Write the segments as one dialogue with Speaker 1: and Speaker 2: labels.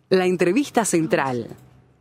Speaker 1: La entrevista central.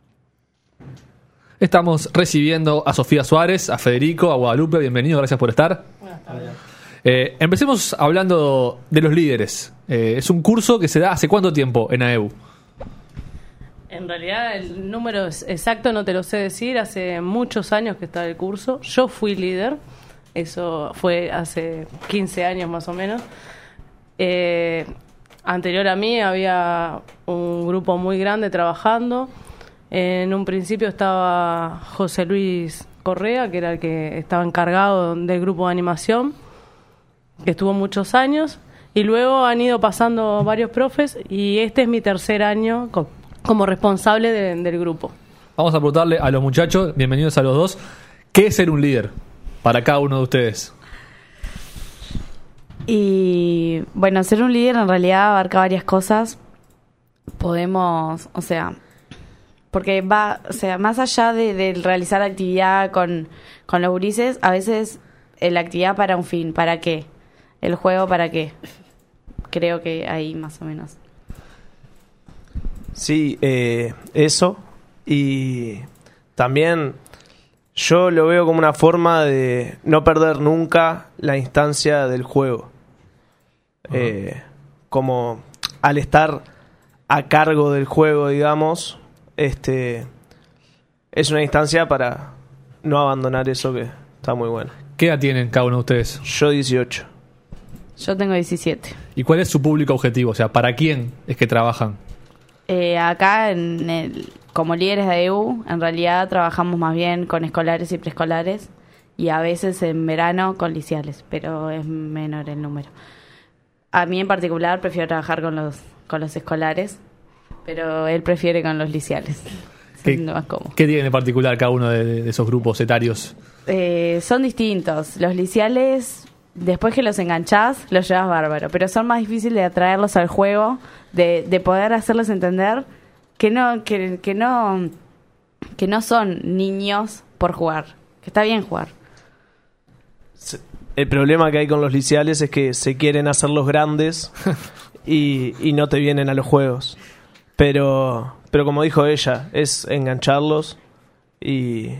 Speaker 2: Estamos recibiendo a Sofía Suárez, a Federico, a Guadalupe. Bienvenidos, gracias por estar.
Speaker 3: Buenas tardes.
Speaker 2: Empecemos hablando de los líderes. Es un curso que se da ¿hace cuánto tiempo en AEU?
Speaker 3: En realidad el número exacto no te lo sé decir. Hace muchos años que está el curso. Yo fui líder. Eso fue hace 15 años más o menos. Anterior a mí había un grupo muy grande trabajando. En un principio estaba José Luis Correa, que era el que estaba encargado del grupo de animación, que estuvo muchos años, y luego han ido pasando varios profes, y este es mi tercer año como responsable del grupo.
Speaker 2: Vamos a preguntarle a los muchachos, bienvenidos a los dos, ¿qué es ser un líder para cada uno de ustedes?
Speaker 4: Y bueno, ser un líder en realidad abarca varias cosas. Podemos, porque va, más allá de realizar actividad con los gurises, a veces la actividad para un fin, ¿para qué? El juego, ¿para qué? Creo que ahí más o menos.
Speaker 5: Sí, eso. Y también yo lo veo como una forma de no perder nunca la instancia del juego. Como al estar a cargo del juego, digamos, es una instancia para no abandonar eso, que está muy bueno.
Speaker 2: ¿Qué edad tienen cada uno de ustedes?
Speaker 5: Yo 18.
Speaker 4: Yo tengo 17.
Speaker 2: ¿Y cuál es su público objetivo? O sea, ¿para quién es que trabajan?
Speaker 4: Acá, como líderes de AEU, en realidad trabajamos más bien con escolares y preescolares, y a veces en verano con liceales, pero es menor el número. A mí en particular prefiero trabajar con los escolares, pero él prefiere con los liceales.
Speaker 2: ¿Qué tiene en particular cada uno de esos grupos etarios?
Speaker 4: Son distintos. Los liceales, después que los enganchás, los llevas bárbaro, pero son más difíciles de atraerlos al juego, de poder hacerles entender que no son niños por jugar, que está bien jugar.
Speaker 5: El problema que hay con los liceales es que se quieren hacer los grandes y no te vienen a los juegos. Pero como dijo ella, es engancharlos y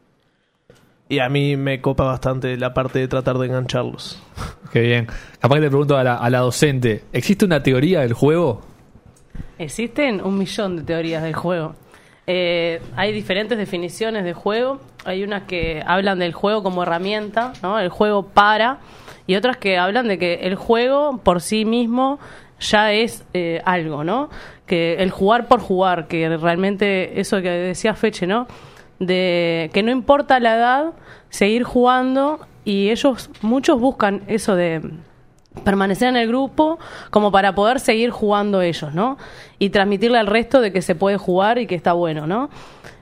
Speaker 5: a mí me copa bastante la parte de tratar de engancharlos.
Speaker 2: Qué bien. Capaz que le pregunto a la docente, ¿existe una teoría del juego?
Speaker 3: Existen 1.000.000 de teorías del juego. Hay diferentes definiciones de juego. Hay unas que hablan del juego como herramienta, ¿no? El juego y otras que hablan de que el juego por sí mismo ya es algo, ¿no? Que el jugar por jugar, que realmente eso que decía Feche, ¿no? De que no importa la edad, seguir jugando, y muchos buscan eso de permanecer en el grupo como para poder seguir jugando ellos, ¿no? Y transmitirle al resto de que se puede jugar y que está bueno, ¿no?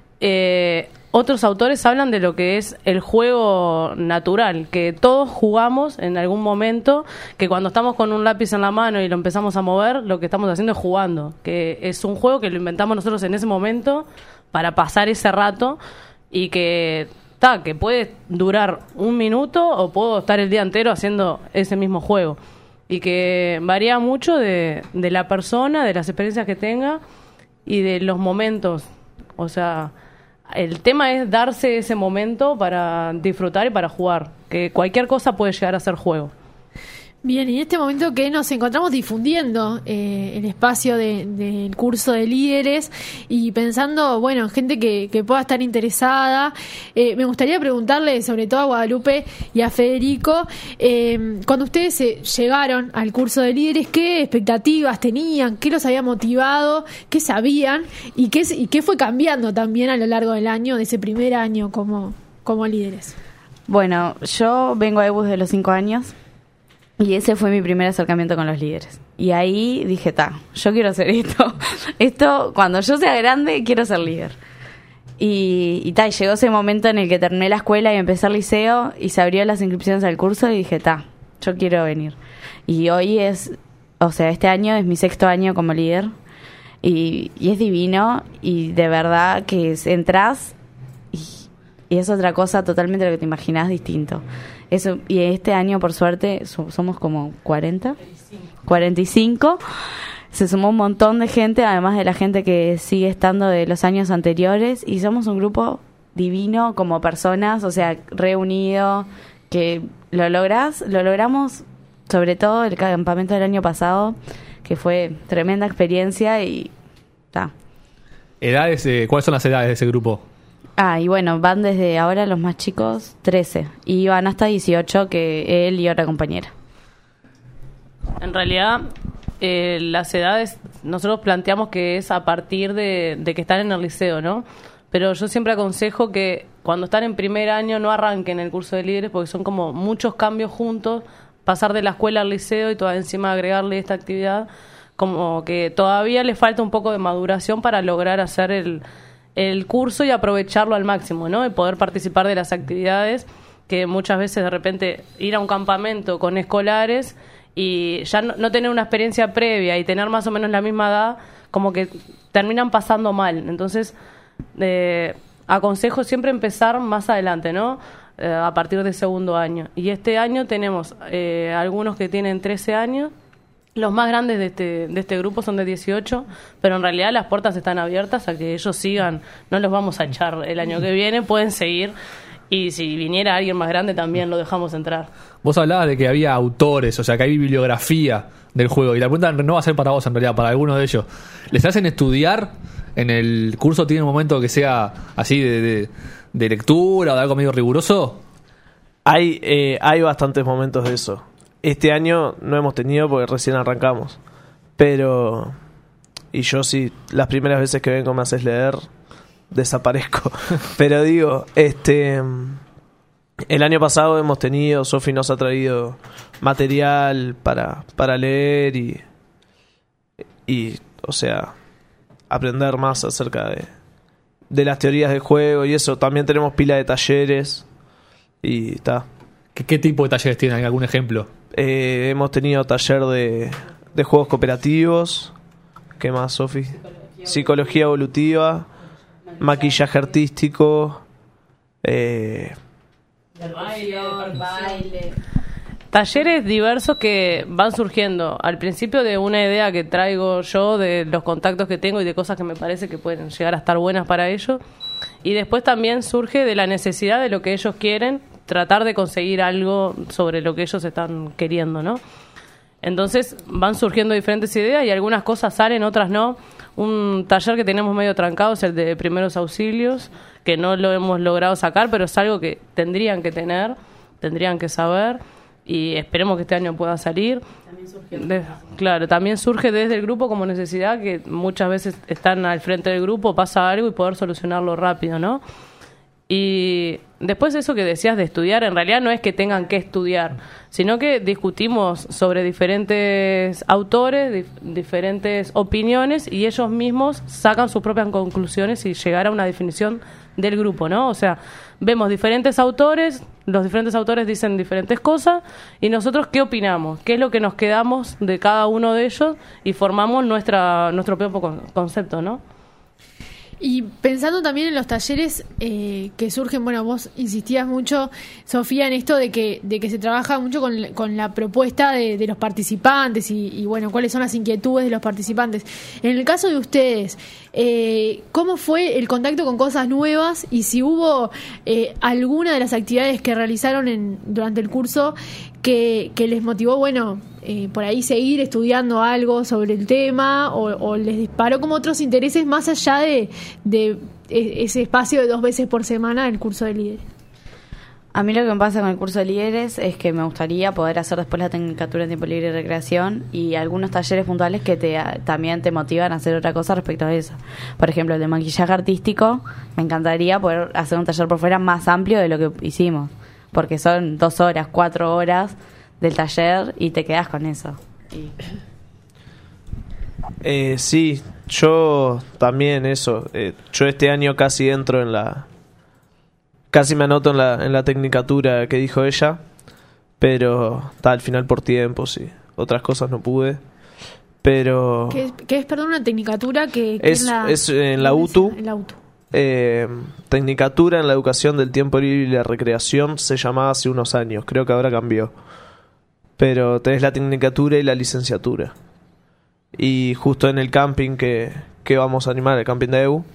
Speaker 3: Otros autores hablan de lo que es el juego natural, que todos jugamos en algún momento, que cuando estamos con un lápiz en la mano y lo empezamos a mover, lo que estamos haciendo es jugando, que es un juego que lo inventamos nosotros en ese momento para pasar ese rato, y que puede durar 1 minuto o puedo estar el día entero haciendo ese mismo juego, y que varía mucho de la persona, de las experiencias que tenga y de los momentos. O sea, el tema es darse ese momento para disfrutar y para jugar, que cualquier cosa puede llegar a ser juego.
Speaker 6: Bien, y en este momento que nos encontramos difundiendo el espacio del curso de líderes y pensando, bueno, en gente que pueda estar interesada, me gustaría preguntarle sobre todo a Guadalupe y a Federico, cuando ustedes llegaron al curso de líderes, ¿qué expectativas tenían? ¿Qué los había motivado? ¿Qué sabían? ¿Y qué fue cambiando también a lo largo del año, de ese primer año como líderes?
Speaker 4: Bueno, yo vengo a EBU desde los 5 años. Y ese fue mi primer acercamiento con los líderes. Y ahí dije, yo quiero hacer esto. Esto, cuando yo sea grande, quiero ser líder. Y llegó ese momento en el que terminé la escuela y empecé el liceo y se abrió las inscripciones al curso y dije, yo quiero venir. Y hoy este año es mi 6º año como líder. Y es divino, y de verdad que entras y es otra cosa totalmente lo que te imaginás distinto. Eso, y este año, por suerte, somos como 45. se sumó un montón de gente, además de la gente que sigue estando de los años anteriores, y somos un grupo divino como personas, o sea, reunido, que lo logramos, sobre todo el campamento del año pasado, que fue tremenda experiencia y está.
Speaker 2: ¿Edades? ¿Cuáles son las edades de ese grupo?
Speaker 4: Y bueno, van desde ahora los más chicos, 13, y van hasta 18, que él y otra compañera.
Speaker 3: En realidad, las edades, nosotros planteamos que es a partir de que están en el liceo, ¿no? Pero yo siempre aconsejo que cuando están en primer año no arranquen el curso de líderes, porque son como muchos cambios juntos, pasar de la escuela al liceo y todavía encima agregarle esta actividad, como que todavía les falta un poco de maduración para lograr hacer el curso y aprovecharlo al máximo, ¿no? Y poder participar de las actividades, que muchas veces de repente ir a un campamento con escolares y ya no tener una experiencia previa y tener más o menos la misma edad, como que terminan pasando mal. Entonces, aconsejo siempre empezar más adelante, ¿no? A partir del segundo año. Y este año tenemos algunos que tienen 13 años. Los más grandes de este grupo son de 18, pero en realidad las puertas están abiertas a que ellos sigan. No los vamos a echar el año que viene, pueden seguir. Y si viniera alguien más grande también lo dejamos entrar.
Speaker 2: Vos hablabas de que había autores, o sea, que hay bibliografía del juego. Y la pregunta no va a ser para vos, en realidad, para alguno de ellos. ¿Les hacen estudiar? ¿En el curso tiene un momento que sea así de lectura o de algo medio riguroso?
Speaker 5: Hay bastantes momentos de eso. Este año no hemos tenido porque recién arrancamos. Pero... Y yo sí, las primeras veces que vengo me haces leer, desaparezco. Pero digo, el año pasado hemos tenido, Sofi nos ha traído material para leer y o sea, aprender más acerca de las teorías del juego y eso. También tenemos pila de talleres y está.
Speaker 2: ¿Qué tipo de talleres tienen? ¿Algún ejemplo?
Speaker 5: Hemos tenido taller de juegos cooperativos. ¿Qué más, Sofi? Psicología evolutiva, maquillaje artístico,
Speaker 3: baile. Talleres diversos que van surgiendo al principio de una idea que traigo yo, de los contactos que tengo y de cosas que me parece que pueden llegar a estar buenas para ellos, y después también surge de la necesidad de lo que ellos quieren, tratar de conseguir algo sobre lo que ellos están queriendo, ¿no? Entonces van surgiendo diferentes ideas y algunas cosas salen, otras no. Un taller que tenemos medio trancado es el de primeros auxilios, que no lo hemos logrado sacar, pero es algo que tendrían que tener, tendrían que saber, y esperemos que este año pueda salir. También surge desde el grupo como necesidad, que muchas veces están al frente del grupo, pasa algo y poder solucionarlo rápido, ¿no? Y después eso que decías de estudiar, en realidad no es que tengan que estudiar, sino que discutimos sobre diferentes autores, diferentes opiniones, y ellos mismos sacan sus propias conclusiones y llegar a una definición del grupo, ¿no? O sea, vemos diferentes autores, los diferentes autores dicen diferentes cosas, y nosotros ¿qué opinamos? ¿Qué es lo que nos quedamos de cada uno de ellos? Y formamos nuestro propio concepto, ¿no?
Speaker 6: Y pensando también en los talleres que surgen, bueno, vos insistías mucho, Sofía, en esto de que se trabaja mucho con la propuesta de los participantes y bueno, cuáles son las inquietudes de los participantes. En el caso de ustedes, ¿cómo fue el contacto con cosas nuevas y si hubo alguna de las actividades que realizaron durante el curso que les motivó, bueno, por ahí seguir estudiando algo sobre el tema o les disparó como otros intereses más allá de ese espacio de 2 veces por semana del curso de líderes?
Speaker 4: A mí lo que me pasa con el curso de líderes es que me gustaría poder hacer después la tecnicatura en tiempo libre y recreación y algunos talleres puntuales que también te motivan a hacer otra cosa respecto a eso. Por ejemplo, el de maquillaje artístico, me encantaría poder hacer un taller por fuera más amplio de lo que hicimos, porque son 2 horas, 4 horas del taller y te quedas con eso.
Speaker 5: Sí, yo también eso. Yo este año casi entro casi me anoto en la tecnicatura que dijo ella, pero al final por tiempo, sí. Otras cosas no pude, pero...
Speaker 6: ¿Qué es, perdón, una tecnicatura?
Speaker 5: Es en la UTU.
Speaker 6: En la UTU.
Speaker 5: Tecnicatura en la educación del tiempo libre y la recreación se llamaba hace unos años, creo que ahora cambió, pero tenés la tecnicatura y la licenciatura Y justo en el camping que vamos a animar, el camping de EU,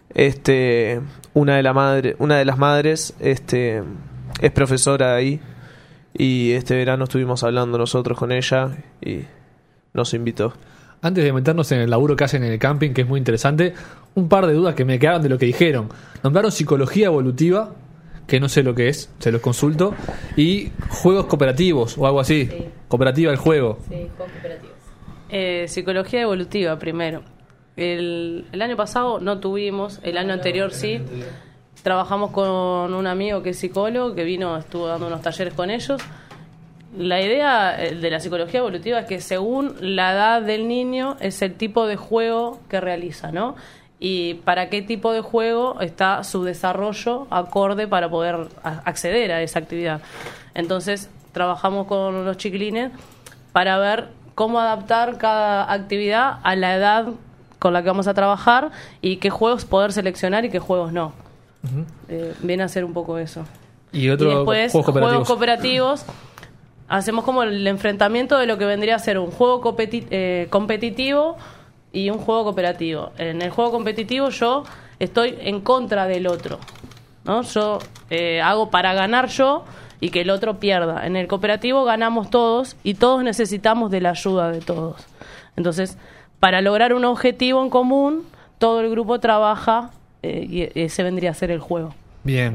Speaker 5: una de las madres es profesora ahí, y este verano estuvimos hablando nosotros con ella y nos invitó.
Speaker 2: Antes de meternos en el laburo que hacen en el camping, que es muy interesante, un par de dudas que me quedaron de lo que dijeron. Nombraron psicología evolutiva, que no sé lo que es, se los consulto, y juegos cooperativos o algo así. Sí. Cooperativa el juego.
Speaker 4: Sí, juegos cooperativos.
Speaker 3: Psicología evolutiva primero. El año pasado no tuvimos, el año anterior sí. Trabajamos con un amigo que es psicólogo, que estuvo dando unos talleres con ellos. La idea de la psicología evolutiva es que según la edad del niño es el tipo de juego que realiza, ¿no? Y para qué tipo de juego está su desarrollo acorde para poder acceder a esa actividad. Entonces trabajamos con los chiquilines para ver cómo adaptar cada actividad a la edad con la que vamos a trabajar y qué juegos poder seleccionar y qué juegos no. Viene a ser un poco eso.
Speaker 2: Y después
Speaker 3: juegos cooperativos. Hacemos como el enfrentamiento de lo que vendría a ser un juego competitivo y un juego cooperativo. En el juego competitivo yo estoy en contra del otro, ¿no? Yo hago para ganar yo y que el otro pierda. En el cooperativo ganamos todos y todos necesitamos de la ayuda de todos. Entonces, para lograr un objetivo en común, todo el grupo trabaja y ese vendría a ser el juego.
Speaker 2: Bien.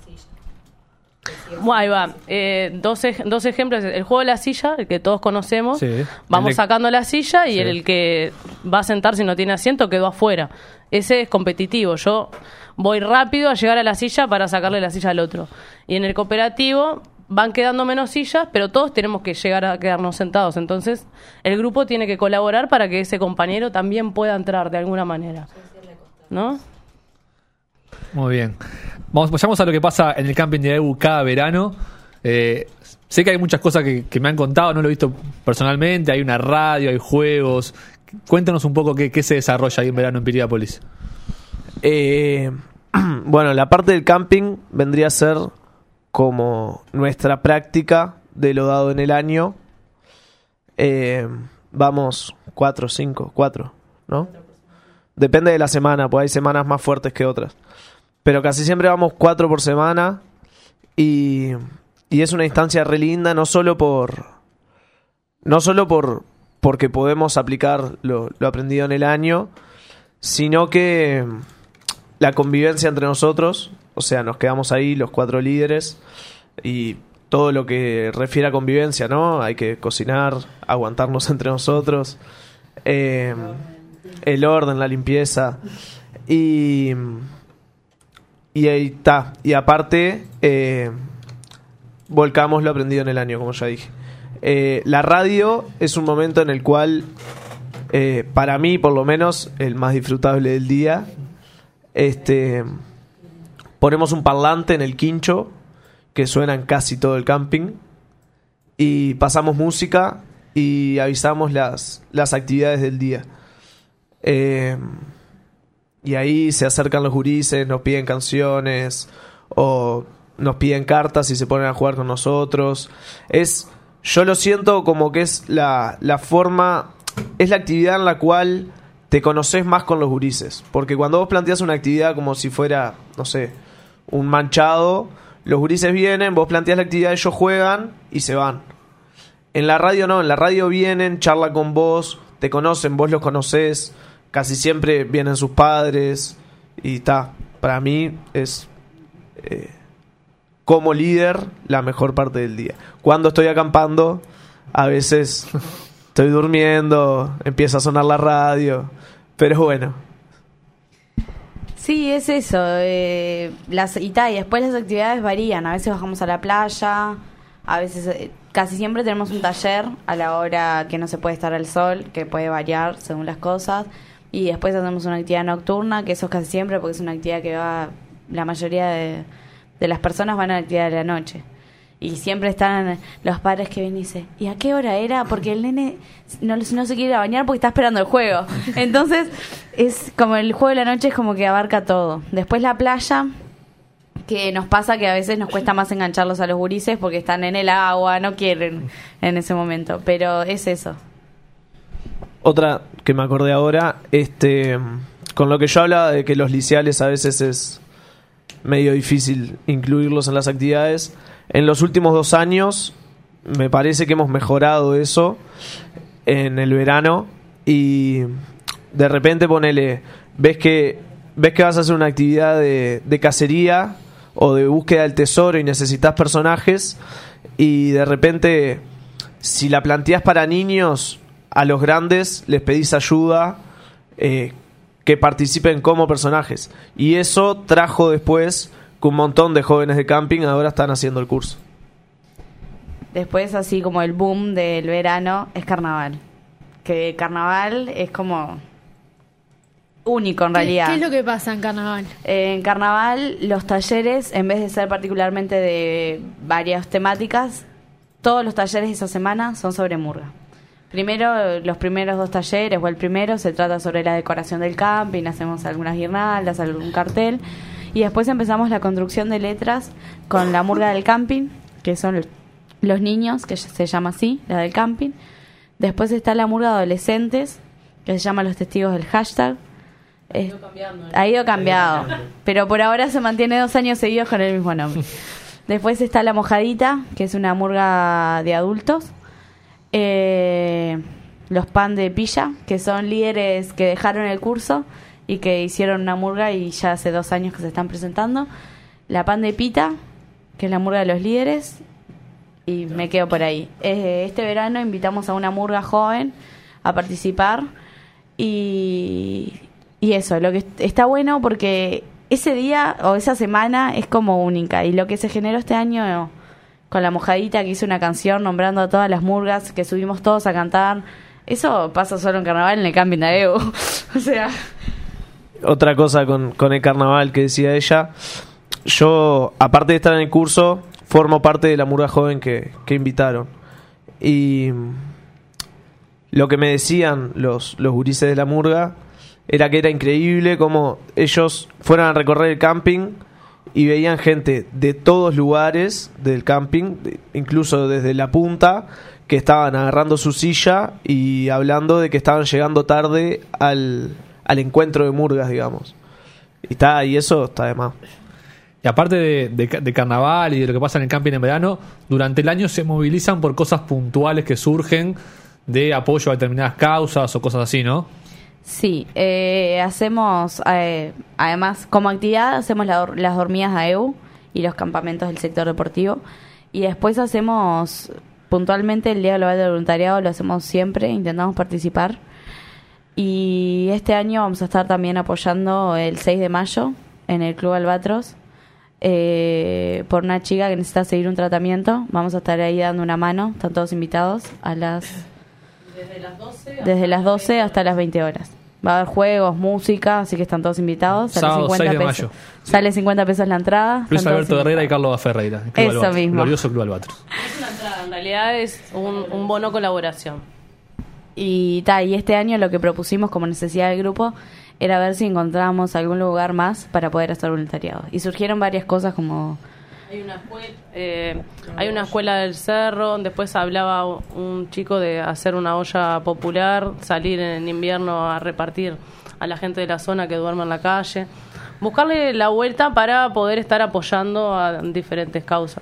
Speaker 3: Bueno, ahí va. Dos ejemplos. El juego de la silla, el que todos conocemos. Sí. Vamos sacando la silla y sí. El que va a sentar si no tiene asiento quedó afuera. Ese es competitivo. Yo voy rápido a llegar a la silla para sacarle la silla al otro. Y en el cooperativo van quedando menos sillas, pero todos tenemos que llegar a quedarnos sentados. Entonces, el grupo tiene que colaborar para que ese compañero también pueda entrar de alguna manera, ¿no?
Speaker 2: Muy bien. Vayamos a lo que pasa en el camping de EU cada verano. Sé que hay muchas cosas que me han contado, no lo he visto personalmente. Hay una radio, hay juegos. Cuéntanos un poco qué se desarrolla ahí en verano en Piriápolis.
Speaker 5: Bueno, la parte del camping vendría a ser como nuestra práctica de lo dado en el año. Vamos 4, ¿no? Depende de la semana, pues hay semanas más fuertes que otras. Pero casi siempre vamos 4 por semana y es una instancia re linda, no solo porque podemos aplicar lo aprendido en el año, sino que la convivencia entre nosotros, o sea, nos quedamos ahí los 4 líderes y todo lo que refiere a convivencia, ¿no? Hay que cocinar, aguantarnos entre nosotros, el orden, la limpieza y ahí está. Y aparte, volcamos lo aprendido en el año, como ya dije. La radio es un momento en el cual, para mí, por lo menos, el más disfrutable del día. Ponemos un parlante en el quincho que suena en casi todo el camping y pasamos música y avisamos las actividades del día. Y ahí se acercan los gurises, nos piden canciones o nos piden cartas y se ponen a jugar con nosotros. Yo lo siento como que es la forma, es la actividad en la cual te conoces más con los gurises. Porque cuando vos planteas una actividad como si fuera, no sé, un manchado, los gurises vienen, vos planteas la actividad, ellos juegan y se van. En la radio no, en la radio vienen, charlan con vos, te conocen, vos los conocés. Casi siempre vienen sus padres y está. Para mí es, como líder, la mejor parte del día. Cuando estoy acampando, a veces estoy durmiendo, empieza a sonar la radio, pero bueno.
Speaker 4: Sí, es eso. Y después las actividades varían. A veces bajamos a la playa, a veces... Casi siempre tenemos un taller a la hora que no se puede estar al sol, que puede variar según las cosas. Y después hacemos una actividad nocturna, que eso es casi siempre porque es una actividad que va... La mayoría de las personas van a la actividad de la noche. Y siempre están los padres que vienen y dicen, ¿y a qué hora era? Porque el nene no se quiere ir a bañar porque está esperando el juego. Entonces, es como el juego de la noche es como que abarca todo. Después la playa... que nos pasa que a veces nos cuesta más engancharlos a los gurises porque están en el agua, no quieren en ese momento, pero es eso.
Speaker 5: Otra que me acordé ahora, con lo que yo hablaba de que los liceales a veces es medio difícil incluirlos en las actividades, en los últimos 2 años me parece que hemos mejorado eso en el verano, y de repente ves que vas a hacer una actividad de cacería o de búsqueda del tesoro y necesitas personajes, y de repente, si la planteás para niños, a los grandes les pedís ayuda, que participen como personajes, y eso trajo después que un montón de jóvenes de camping ahora están haciendo el curso.
Speaker 4: Después, así como el boom del verano, es carnaval. Que carnaval es como único en realidad.
Speaker 6: ¿Qué es lo que pasa en carnaval?
Speaker 4: En carnaval, los talleres, en vez de ser particularmente de varias temáticas, todos los talleres de esa semana son sobre murga. Primero, los primeros 2 talleres, o el primero, se trata sobre la decoración del camping, hacemos algunas guirnaldas, algún cartel, y después empezamos la construcción de letras con la murga del camping, que son los niños, que se llama así, la del camping. Después está la murga de adolescentes, que se llama Los Testigos del Hashtag. Ha ido cambiando, pero por ahora se mantiene 2 años seguidos con el mismo nombre. Después está la mojadita, que es una murga de adultos. Los pan de pilla, que son líderes que dejaron el curso y que hicieron una murga y ya hace 2 años que se están presentando. La pan de pita, que es la murga de los líderes, y me quedo por ahí. Este verano invitamos a una murga joven a participar, y eso, lo que está bueno porque ese día o esa semana es como única, y lo que se generó este año con la mojadita, que hice una canción nombrando a todas las murgas, que subimos todos a cantar, eso pasa solo en carnaval en el camping de Evo. O sea,
Speaker 5: otra cosa con el carnaval que decía ella, yo, aparte de estar en el curso, formo parte de la murga joven que invitaron, y lo que me decían los gurises de la murga era que era increíble cómo ellos fueron a recorrer el camping y veían gente de todos lugares del camping, incluso desde la punta, que estaban agarrando su silla y hablando de que estaban llegando tarde al encuentro de murgas, digamos. Y eso está de más.
Speaker 2: Y aparte de carnaval y de lo que pasa en el camping en verano, durante el año se movilizan por cosas puntuales que surgen de apoyo a determinadas causas o cosas así, ¿no?
Speaker 4: Sí, hacemos, además, como actividad, hacemos las dormidas a EU y los campamentos del sector deportivo. Y después hacemos, puntualmente, el Día Global del Voluntariado, lo hacemos siempre, intentamos participar. Y este año vamos a estar también apoyando el 6 de mayo en el Club Albatros, por una chica que necesita seguir un tratamiento. Vamos a estar ahí dando una mano, están todos invitados desde las 12 hasta las 20 horas. Va a haber juegos, música, así que están todos invitados. Sale
Speaker 2: Sábado
Speaker 4: 50
Speaker 2: 6 de
Speaker 4: pesos.
Speaker 2: mayo.
Speaker 4: Sale 50 pesos la entrada.
Speaker 2: Luis
Speaker 4: están todos
Speaker 2: Alberto Herrera y
Speaker 4: invitados.
Speaker 2: Carlos Ferreira.
Speaker 4: Eso mismo.
Speaker 2: Glorioso Club Albatros.
Speaker 3: Es una entrada, en realidad es un bono colaboración.
Speaker 4: Y este año lo que propusimos como necesidad del grupo era ver si encontrábamos algún lugar más para poder hacer voluntariado. Y surgieron varias cosas como...
Speaker 3: Hay una escuela del cerro, después hablaba un chico de hacer una olla popular, salir en invierno a repartir a la gente de la zona que duerme en la calle, buscarle la vuelta para poder estar apoyando a diferentes causas.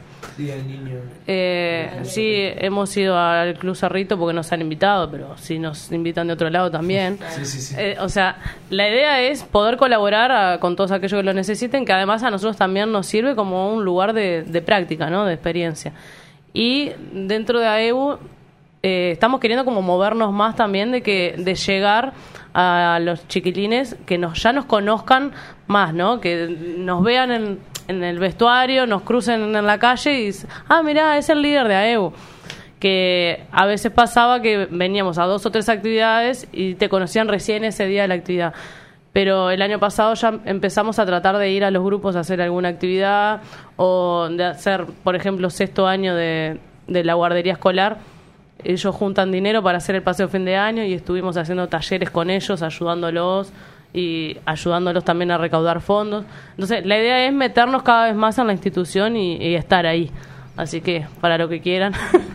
Speaker 3: Sí, hemos ido al Club Cerrito porque nos han invitado, pero si nos invitan de otro lado también. Sí. O sea, la idea es poder colaborar con todos aquellos que lo necesiten, que además a nosotros también nos sirve como un lugar de práctica, ¿no? De experiencia. Y dentro de AEU estamos queriendo como movernos más también de llegar a los chiquilines que ya nos conozcan más, ¿no? Que nos vean en el vestuario, nos crucen en la calle y dicen, mirá, es el líder de AEU. Que a veces pasaba que veníamos a 2 o 3 actividades y te conocían recién ese día de la actividad. Pero el año pasado ya empezamos a tratar de ir a los grupos a hacer alguna actividad o de hacer, por ejemplo, 6º año de la guardería escolar. Ellos juntan dinero para hacer el paseo fin de año y estuvimos haciendo talleres con ellos, ayudándolos y ayudándolos también a recaudar fondos. Entonces, la idea es meternos cada vez más en la institución y estar ahí. Así que, para lo que quieran.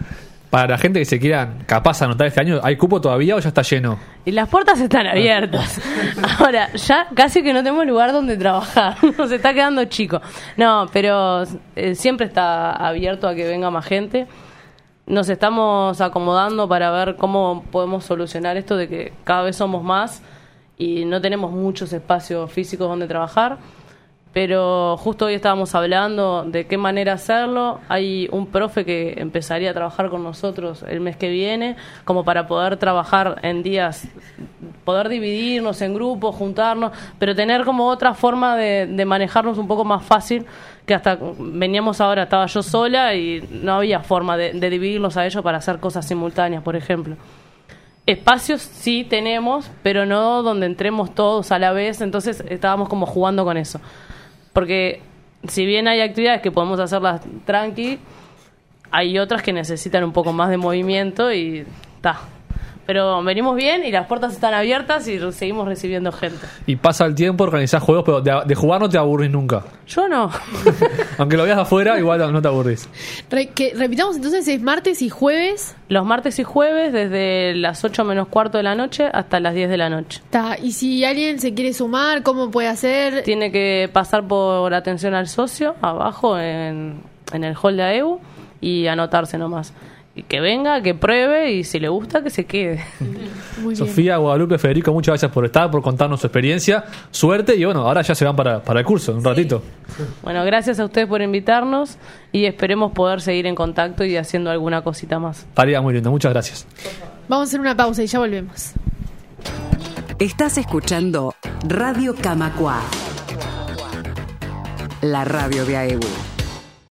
Speaker 2: para la gente que se quiera capaz anotar este año, ¿hay cupo todavía o ya está lleno?
Speaker 3: Y las puertas están abiertas. Ahora, ya casi que no tenemos lugar donde trabajar. Nos está quedando chico. No, pero siempre está abierto a que venga más gente. Nos estamos acomodando para ver cómo podemos solucionar esto de que cada vez somos más y no tenemos muchos espacios físicos donde trabajar. Pero justo hoy estábamos hablando de qué manera hacerlo. Hay un profe que empezaría a trabajar con nosotros el mes que viene, como para poder trabajar en días, poder dividirnos en grupos, juntarnos, pero tener como otra forma de manejarnos un poco más fácil, que hasta veníamos ahora, estaba yo sola y no había forma de dividirnos a ellos para hacer cosas simultáneas, por ejemplo. Espacios sí tenemos, pero no donde entremos todos a la vez, entonces estábamos como jugando con eso. Porque si bien hay actividades que podemos hacerlas tranqui, hay otras que necesitan un poco más de movimiento y está. Pero venimos bien y las puertas están abiertas y seguimos recibiendo gente.
Speaker 2: Y pasa el tiempo, organizás juegos, pero de jugar no te aburrís nunca.
Speaker 3: Yo no.
Speaker 2: Aunque lo veas afuera, igual no te aburrís.
Speaker 6: Repitamos entonces, es martes y jueves.
Speaker 3: Los martes y jueves desde las 8 menos cuarto de la noche hasta las 10 de la noche.
Speaker 6: Y si alguien se quiere sumar, ¿cómo puede hacer?
Speaker 3: Tiene que pasar por atención al socio, abajo en el hall de AEU, y anotarse nomás. Y que venga, que pruebe y si le gusta, que se quede.
Speaker 6: Muy bien.
Speaker 2: Sofía, Guadalupe, Federico, muchas gracias por estar, por contarnos su experiencia. Suerte y bueno, ahora ya se van para el curso, un ratito.
Speaker 3: Bueno, gracias a ustedes por invitarnos y esperemos poder seguir en contacto y haciendo alguna cosita más.
Speaker 2: Tarea muy linda, muchas gracias.
Speaker 6: Vamos a hacer una pausa y ya volvemos.
Speaker 1: Estás escuchando Radio Camacua, la radio de AEBU.